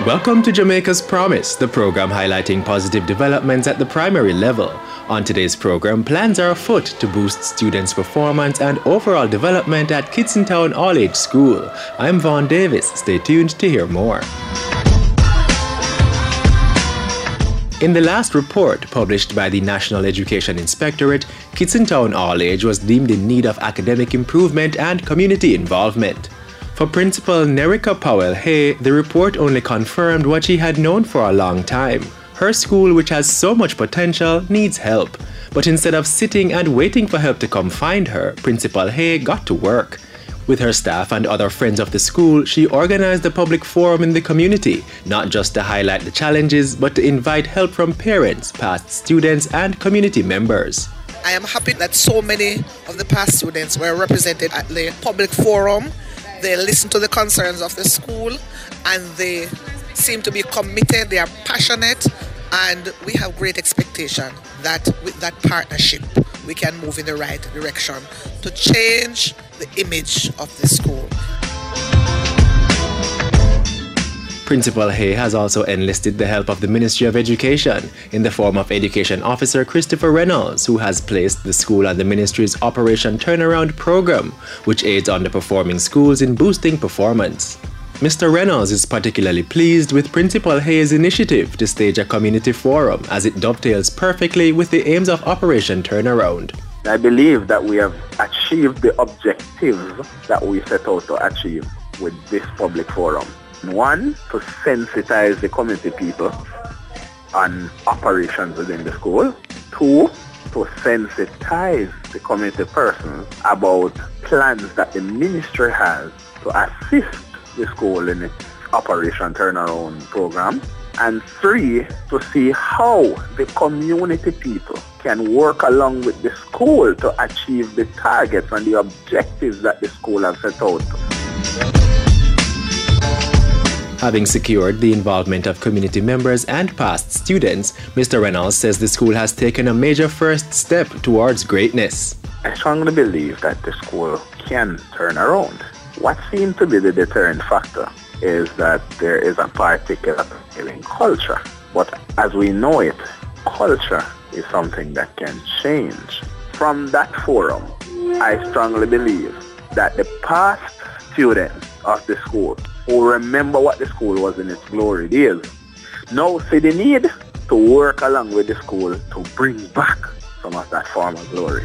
Welcome to Jamaica's Promise, the program highlighting positive developments at the primary level. On today's program, plans are afoot to boost students' performance and overall development at Kitson Town All-Age School. I'm Vaughn Davis. Stay tuned to hear more. In the last report published by the National Education Inspectorate, Kitson Town All-Age was deemed in need of academic improvement and community involvement. For Principal Nerika Powell-Hay, the report only confirmed what she had known for a long time. Her school, which has so much potential, needs help. But instead of sitting and waiting for help to come find her, Principal Hay got to work. With her staff and other friends of the school, she organized a public forum in the community, not just to highlight the challenges, but to invite help from parents, past students, and community members. I am happy that so many of the past students were represented at the public forum. They listen to the concerns of the school and they seem to be committed, they are passionate, and we have great expectation that with that partnership we can move in the right direction to change the image of the school. Principal Hay has also enlisted the help of the Ministry of Education in the form of Education Officer Christopher Reynolds, who has placed the school on the ministry's Operation Turnaround program, which aids underperforming schools in boosting performance. Mr. Reynolds is particularly pleased with Principal Hay's initiative to stage a community forum, as it dovetails perfectly with the aims of Operation Turnaround. I believe that we have achieved the objectives that we set out to achieve with this public forum. One, to sensitize the community people on operations within the school. Two, to sensitize the community persons about plans that the ministry has to assist the school in its Operation Turnaround program. And three, to see how the community people can work along with the school to achieve the targets and the objectives that the school has set out. Having secured the involvement of community members and past students, Mr. Reynolds says the school has taken a major first step towards greatness. I strongly believe that the school can turn around. What seems to be the deterrent factor is that there is a particular prevailing culture. But as we know it, culture is something that can change. From that forum, I strongly believe that the past students of the school who remember what the school was in its glory days now see the need to work along with the school to bring back some of that former glory.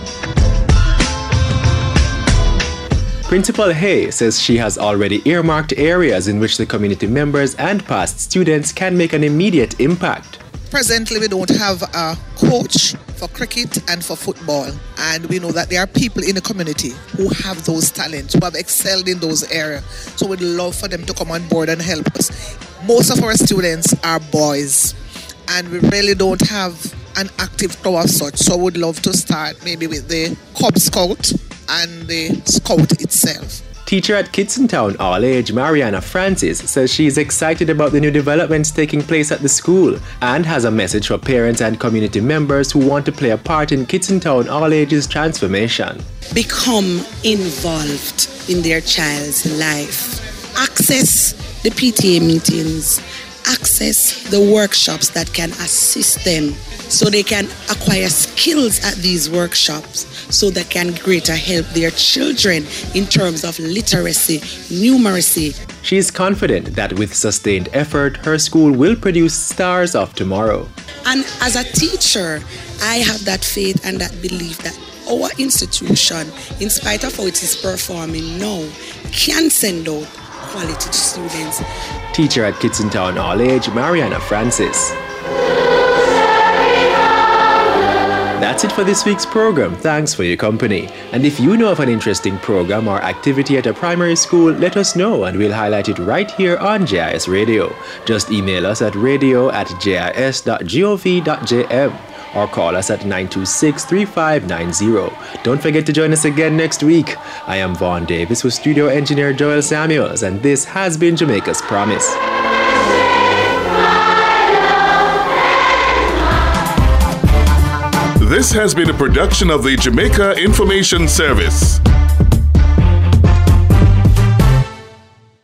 Principal Hay says she has already earmarked areas in which the community members and past students can make an immediate impact. Presently, we don't have a coach for cricket and for football, and we know that there are people in the community who have those talents, who have excelled in those areas. So we'd love for them to come on board and help us. Most of our students are boys, and we really don't have an active club of such. So we'd love to start maybe with the Cub Scout and the Scout itself. Teacher at Kitson Town All-Age, Mariana Francis, says she is excited about the new developments taking place at the school and has a message for parents and community members who want to play a part in Kitson Town All-Age's transformation. Become involved in their child's life. Access the PTA meetings. Access the workshops that can assist them so they can acquire skills at these workshops so they can greater help their children in terms of literacy, numeracy. She is confident that with sustained effort, her school will produce stars of tomorrow. And as a teacher, I have that faith and that belief that our institution, in spite of how it is performing now, can send out quality students. Teacher at Kitson Town All-Age, Mariana Francis. That's it for this week's program. Thanks for your company. And if you know of an interesting program or activity at a primary school, let us know and we'll highlight it right here on JIS Radio. Just email us at radio@jis.gov.jm or call us at 926-3590. Don't forget to join us again next week. I am Vaughn Davis with studio engineer Joel Samuels, and this has been Jamaica's Promise. This has been a production of the Jamaica Information Service.